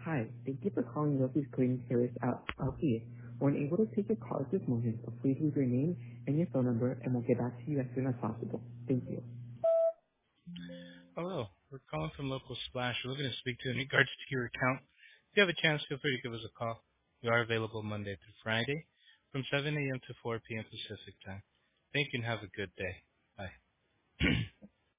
Hi, thank you for calling Wilsey's Cleaning Service LP. We're unable to take your call at this moment, so please leave your name and your phone number, and we'll get back to you as soon as possible. Thank you. Hello. We're calling from Local Splash. We're looking to speak to you in regards to your account. If you have a chance, feel free to give us a call. We are available Monday through Friday from 7 a.m. to 4 p.m. Pacific time. Thank you and have a good day. Bye.